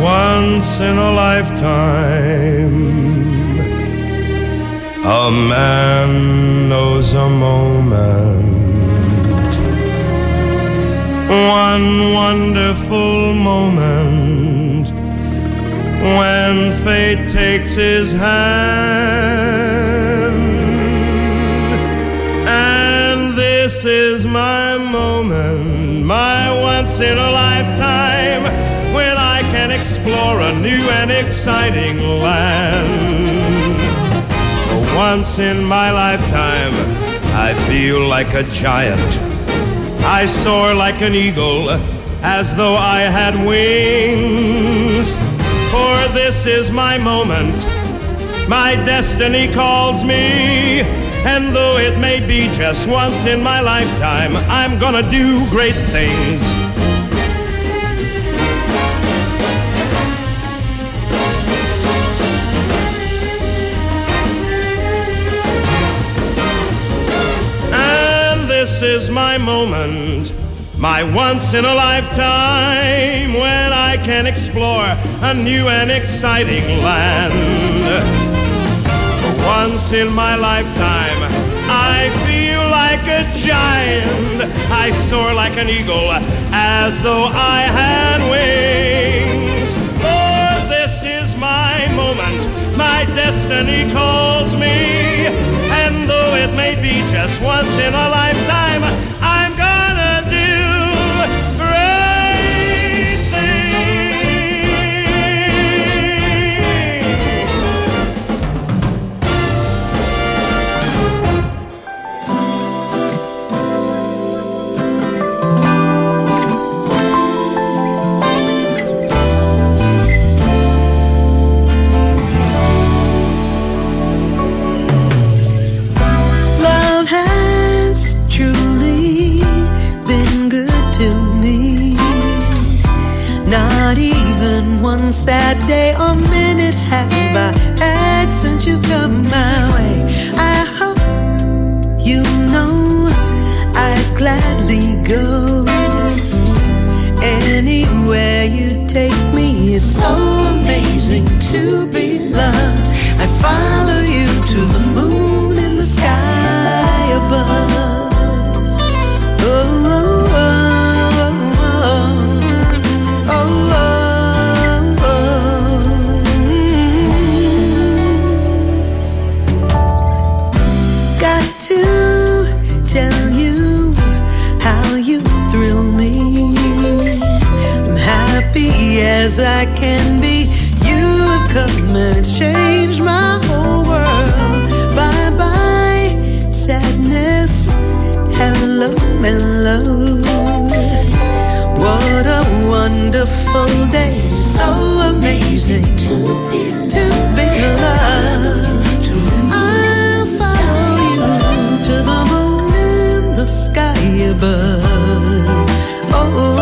once in a lifetime, a man knows a moment, one wonderful moment, when fate takes his hand. And this is my moment, my once in a lifetime, when I can explore a new and exciting land. For once in my lifetime, I feel like a giant. I soar like an eagle, as though I had wings. For this is my moment, my destiny calls me. And though it may be just once in my lifetime, I'm gonna do great things. And this is my moment, my once in a lifetime, when I can explore a new and exciting land. For once in my lifetime, I feel like a giant. I soar like an eagle, as though I had wings. For this is my moment, my destiny calls me. And though it may be just once in a lifetime, I'm gonna do great one sad day or minute have I had since you come my way. I hope you know I'd gladly go anywhere you take me. It's so amazing to be loved. I follow you to the moon in the sky above. Oh, oh, oh. As I can be, you have come and it's changed my whole world. Bye bye, sadness, hello, hello. What a wonderful day, so amazing to be loved. I'll follow you to the moon in the sky above. Oh, oh.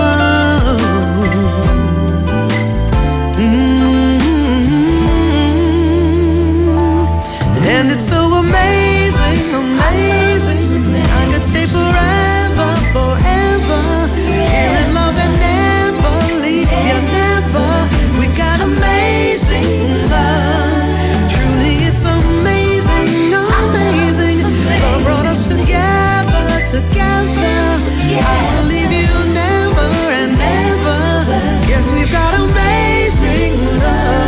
And it's so amazing, amazing. I could stay forever, forever. Here in love and never leave you, never. We got amazing love. Truly it's amazing, amazing. God brought us together, together. I will leave you never and never. Yes, we've got amazing love.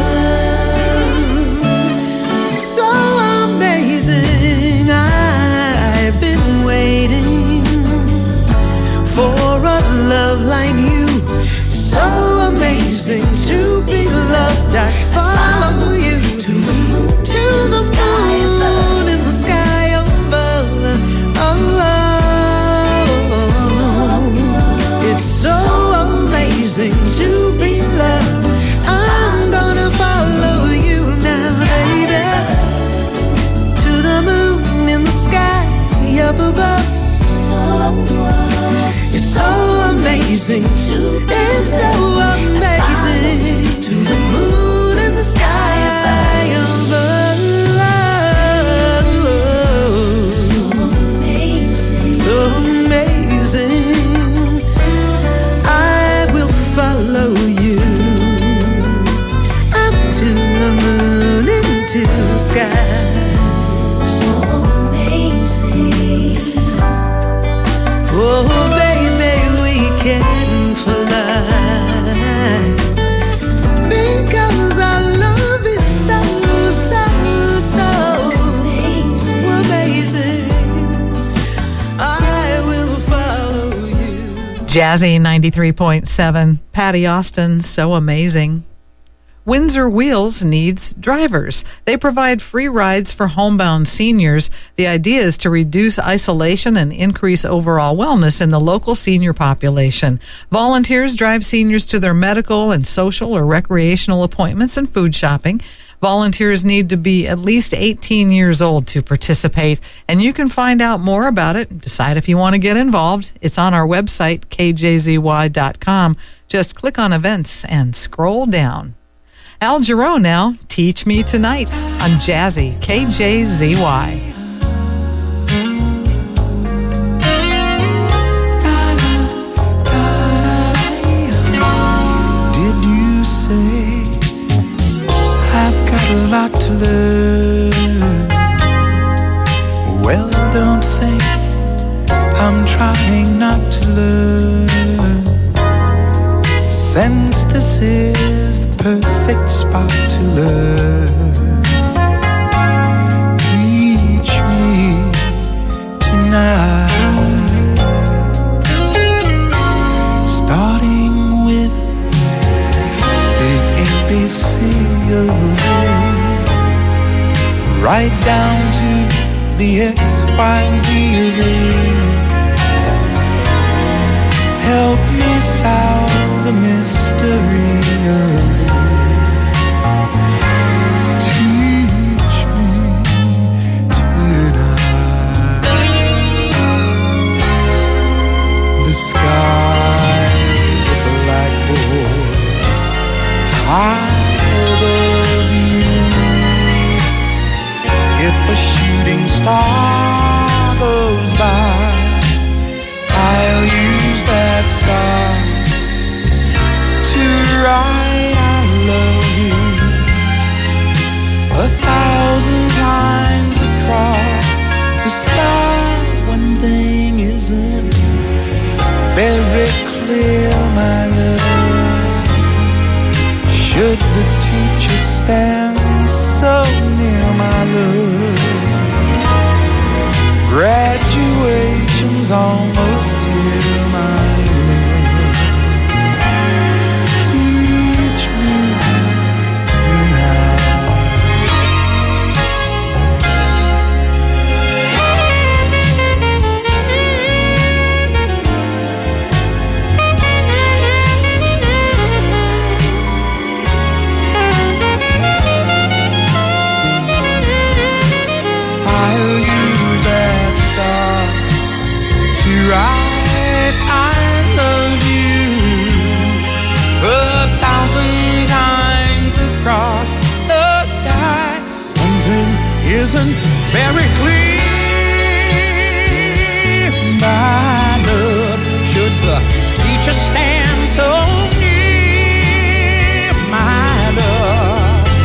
I've been waiting for a love like you. So amazing to be loved. I follow you to the moon, in the sky above. Oh, it's so amazing to be loved. I'm gonna follow you now, baby, to the moon in the sky up above. It's so amazing. It's so amazing to the moon in the sky above. So amazing, so amazing. I will follow you. Jazzy 93.7. Patty Austin, so amazing. Windsor Wheels needs drivers. They provide free rides for homebound seniors. The idea is to reduce isolation and increase overall wellness in the local senior population. Volunteers drive seniors to their medical and social or recreational appointments and food shopping. Volunteers need to be at least 18 years old to participate, and you can find out more about it. Decide if you want to get involved. It's on our website, kjzy.com. Just click on events and scroll down. Al Jarreau now, Teach Me Tonight on Jazzy, KJZY. A lot to learn. Well, don't think I'm trying not to learn, since this is the perfect spot to learn. Teach me tonight, starting with the ABC of love, right down to the XYZ of it. Help me solve the mystery of it. Teach me tonight. The sky's a blackboard high above you. If a shooting star goes by, I'll use that star to write I love you 1,000 times across the sky. One thing isn't very clear, my love. Should the teacher stand so near, my love? Graduation's almost here, my love. Teach me tonight. I'll use that star to write I love you 1,000 times across the sky. One thing isn't very clear, my love. Should the teacher stand so near, my love?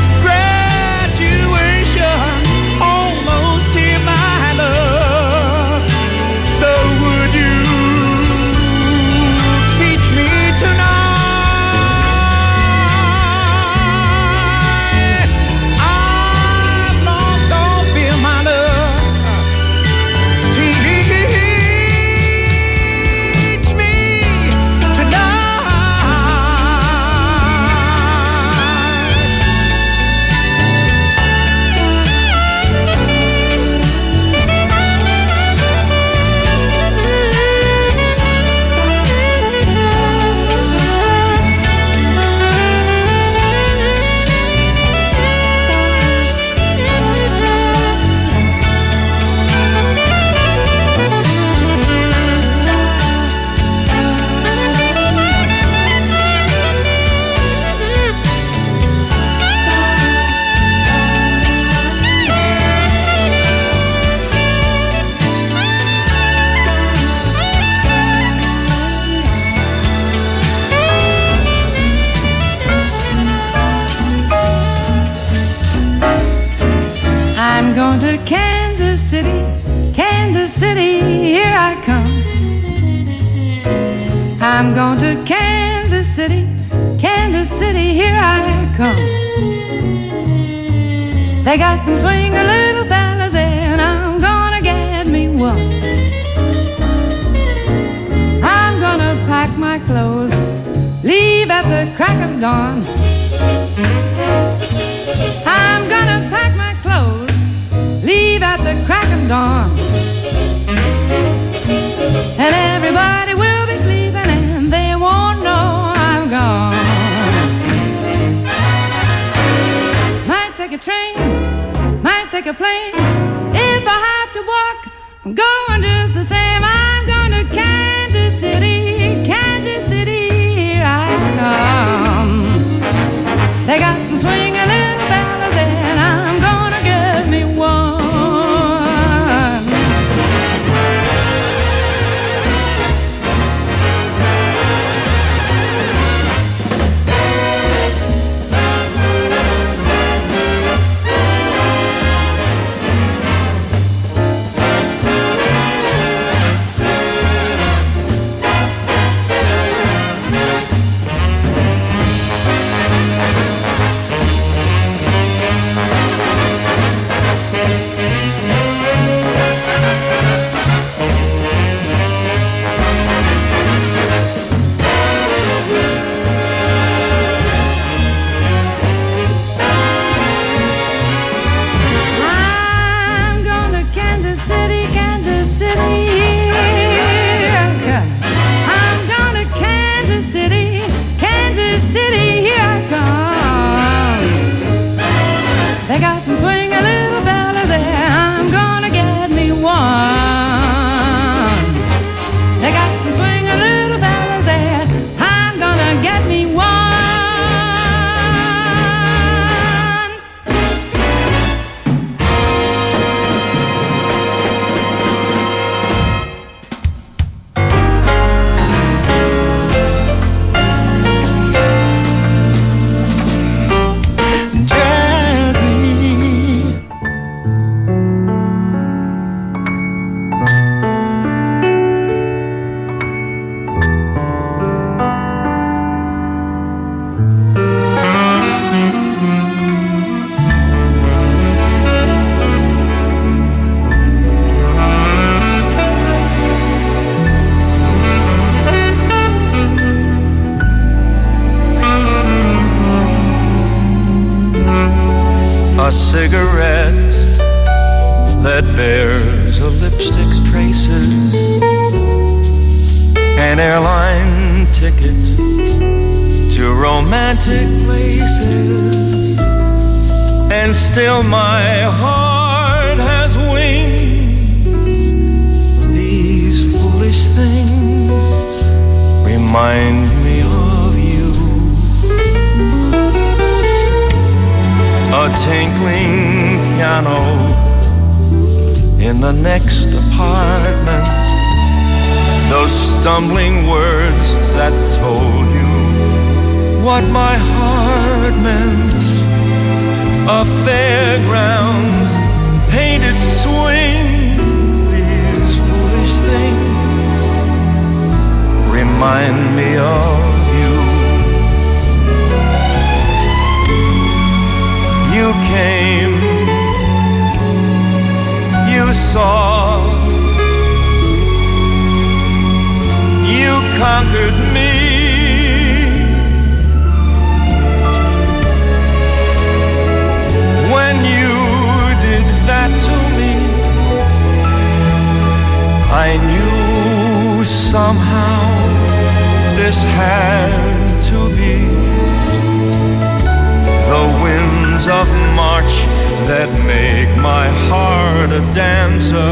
I'm going to Kansas City, Kansas City, here I come. I'm going to Kansas City, Kansas City, here I come. They got some swinger little fellas there, and I'm gonna get me one. I'm gonna pack my clothes, leave at the crack of dawn. I'm gonna pack my clothes, leave at the crack of dawn. And everybody will be sleeping and they won't know I'm gone. Might take a train, might take a plane. If I have to walk, I'm going just the same. I'm going to Kansas City, Kansas City, here I come. They got some swinging little fellas and I'm gonna get me one. A cigarette that bears a lipstick's traces, an airline ticket to romantic places, and still my heart has wings. These foolish things remind me of you. A tinkling piano in the next apartment, those stumbling words that told you what my heart meant. A fairgrounds, painted swings. These foolish things remind me of you. You came, you saw, you conquered me. When you did that to me, I knew somehow this had to be. The winds of March that make my heart a dancer,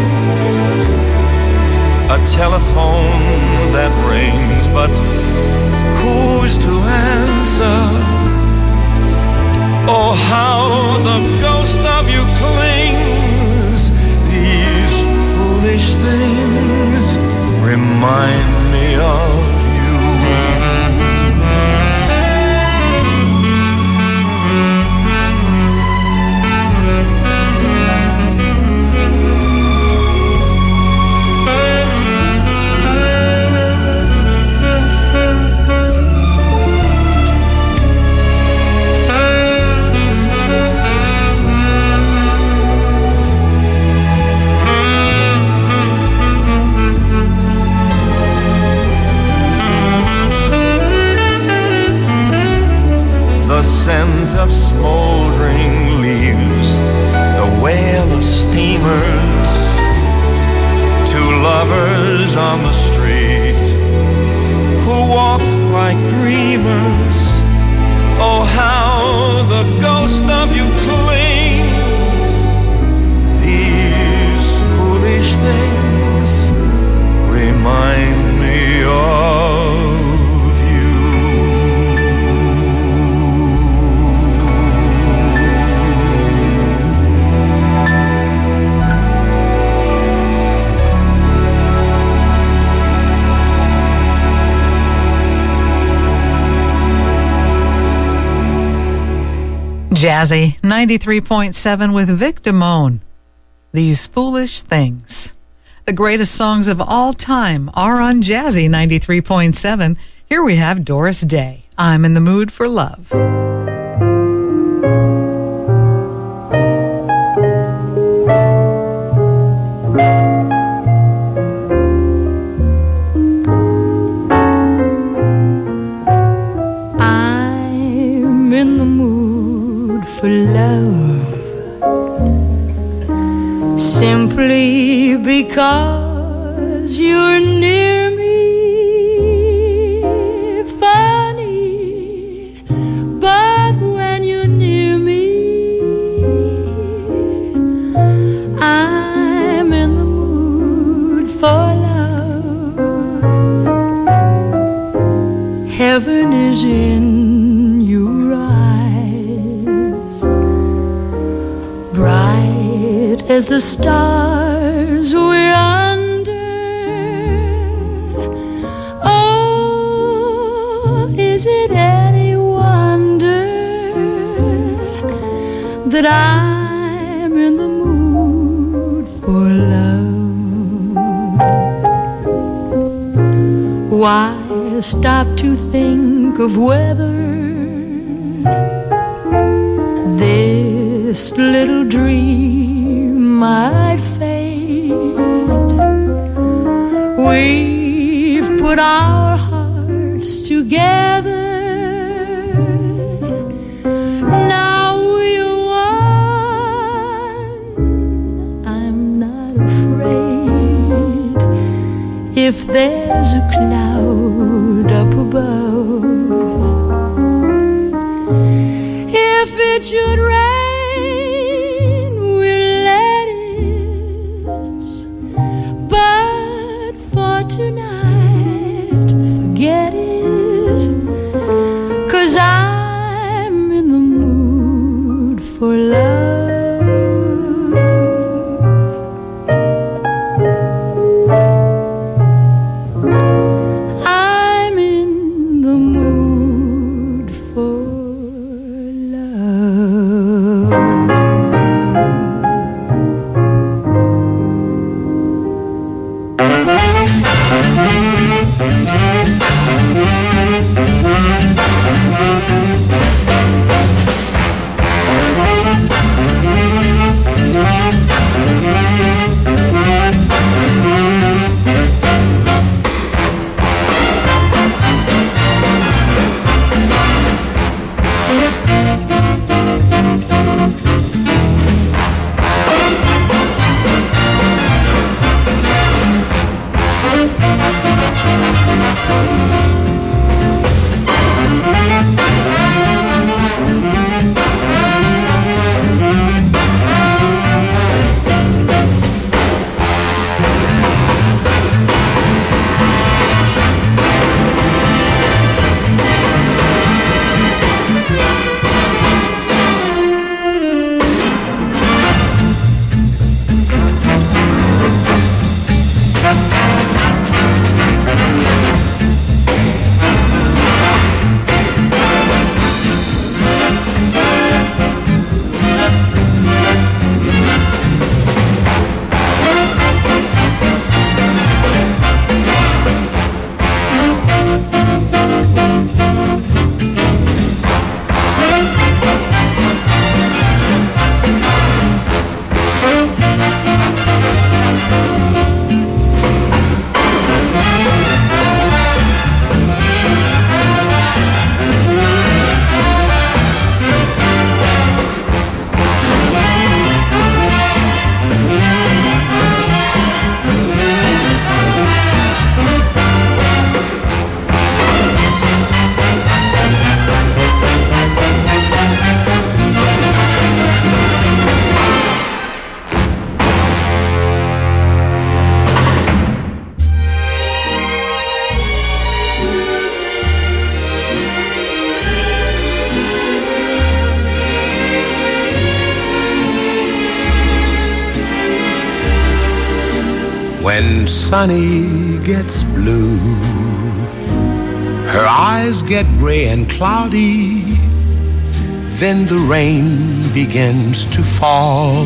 a telephone that rings but who's to answer? Oh, how the ghost of you clings. These foolish things remind me of you. of smoldering leaves, the wail of steamers, two lovers on the street who walk like dreamers. Oh, how the ghost of you clings. These foolish things remind me of Jazzy 93.7 with Vic Damone. These Foolish Things. The greatest songs of all time are on Jazzy 93.7. Here we have Doris Day. I'm in the mood for love. I'm in the mood for love, simply because you're near me. Funny, but when you're near me, I'm in the mood for love. Heaven is in your eyes, bright as the stars we're under. Oh, is it any wonder that I'm in the mood for love? Why stop to think of whether this little dream might fade? We've put our hearts together. Now we're one. I'm not afraid if there's a cloud up above. If it should rain, we'll let it. But for tonight, forget it. 'Cause I'm in the mood for love. When Sunny gets blue, her eyes get gray and cloudy, then the rain begins to fall.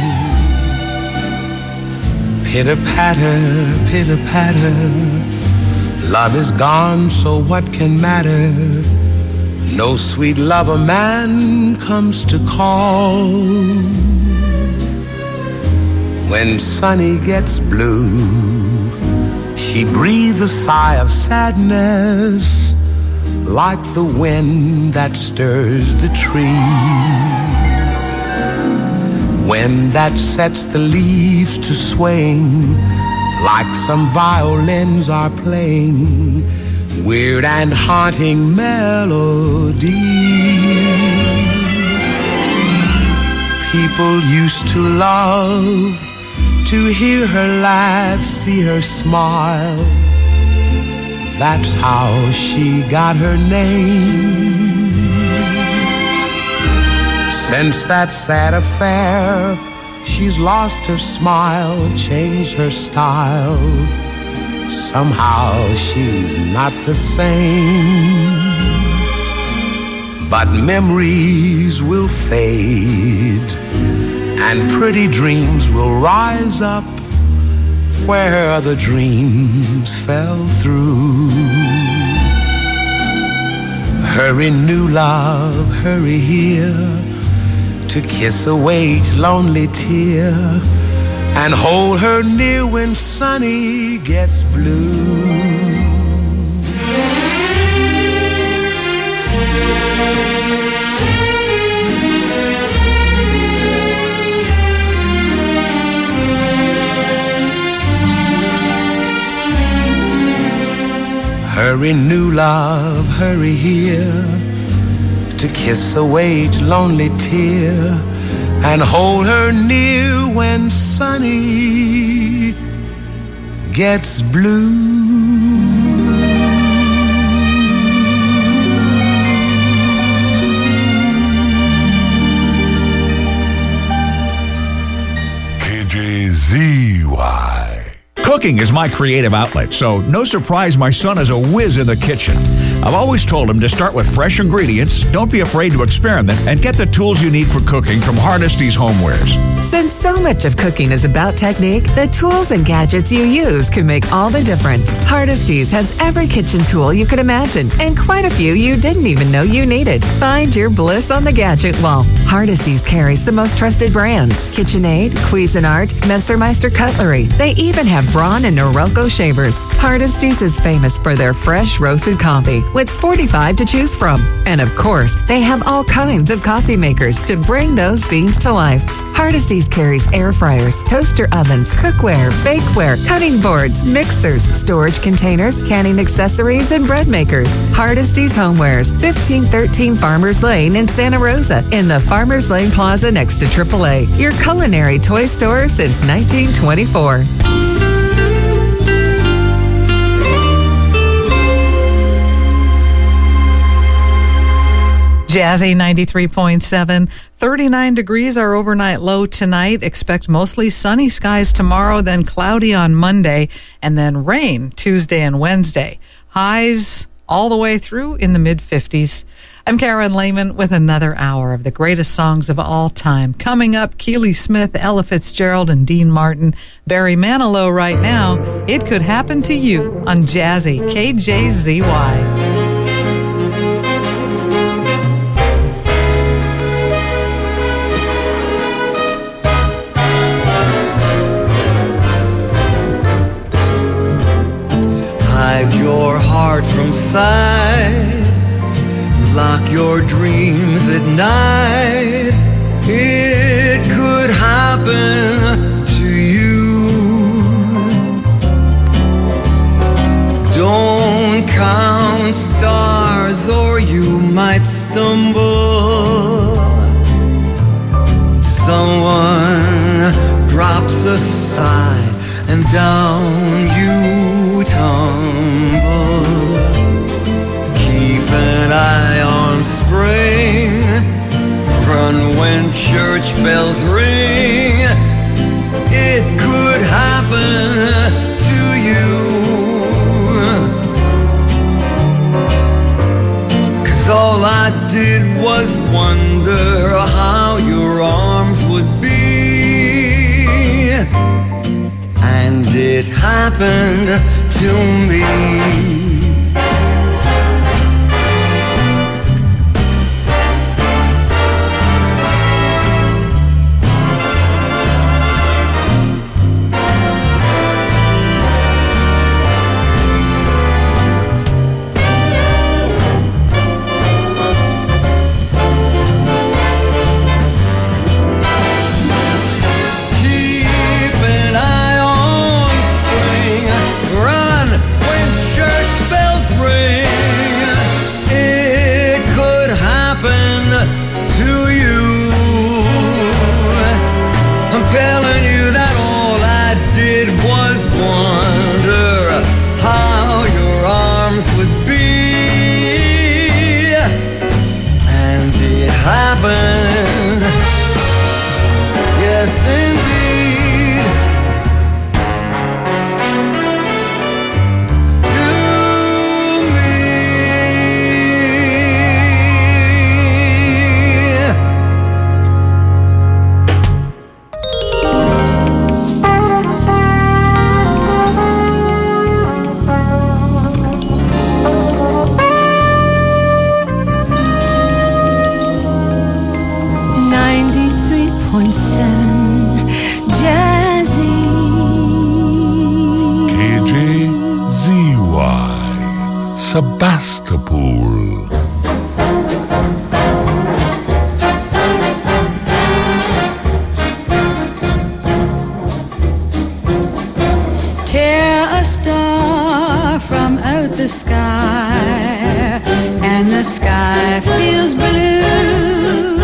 Pitter-patter, pitter-patter, love is gone, so what can matter? No sweet lover man comes to call. When Sunny gets blue, she breathes a sigh of sadness, like the wind that stirs the trees. When that sets the leaves to swing, like some violins are playing weird and haunting melodies. People used to love to hear her laugh, see her smile. That's how she got her name. Since that sad affair, she's lost her smile, changed her style. Somehow she's not the same. But memories will fade, and pretty dreams will rise up where the dreams fell through. Hurry, new love, hurry here to kiss away each lonely tear and hold her near when Sunny gets blue. Hurry, new love, hurry here to kiss away each lonely tear and hold her near when Sunny gets blue. KJZY. Cooking is my creative outlet, so no surprise my son is a whiz in the kitchen. I've always told him to start with fresh ingredients, don't be afraid to experiment, and get the tools you need for cooking from Hardesty's Homewares. Since so much of cooking is about technique, the tools and gadgets you use can make all the difference. Hardesty's has every kitchen tool you could imagine, and quite a few you didn't even know you needed. Find your bliss on the gadget wall. Hardesty's carries the most trusted brands: KitchenAid, Cuisinart, Messermeister Cutlery. They even have Braun and Norelco shavers. Hardesty's is famous for their fresh roasted coffee, with 45 to choose from. And of course, they have all kinds of coffee makers to bring those beans to life. Hardesty's carries air fryers, toaster ovens, cookware, bakeware, cutting boards, mixers, storage containers, canning accessories, and bread makers. Hardesty's Homewares, 1513 Farmers Lane in Santa Rosa, in the Farmers Lane Plaza next to AAA. Your culinary toy store since 1924. Jazzy 93.7. 39 degrees our overnight low tonight. Expect mostly sunny skies tomorrow, then cloudy on Monday, and then rain Tuesday and Wednesday. Highs all the way through in the mid-50s. I'm Karen Lehman with another hour of the greatest songs of all time. Coming up, Keely Smith, Ella Fitzgerald, and Dean Martin. Barry Manilow right now. It Could Happen to You on Jazzy, KJZY. Hide your heart from sight, lock your dreams at night. It could happen to you. Don't count stars or you might stumble. Someone drops a sigh and down you tumble. Keep an eye on spring, run when church bells ring. It could happen I did was wonder how your arms would be. And it happened to me. Sebastopol. Tear a star from out the sky, and the sky feels blue.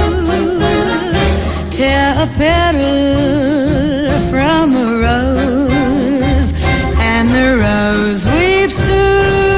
Tear a petal from a rose, and the rose weeps too.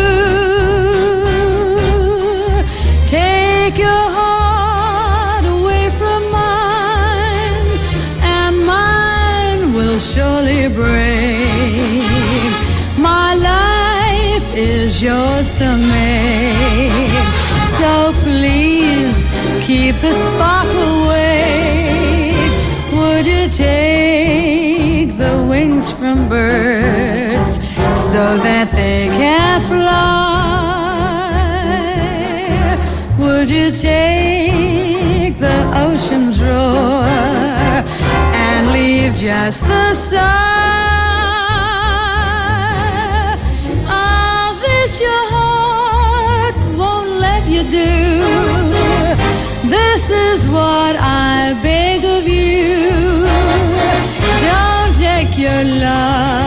Take your heart away from mine, and mine will surely break. My life is yours to make, so please keep the spark awake. Would you take the wings from birds so that they can fly? Would you take the ocean's roar and leave just the sigh? All this your heart won't let you do. This is what I beg of you. Don't take your love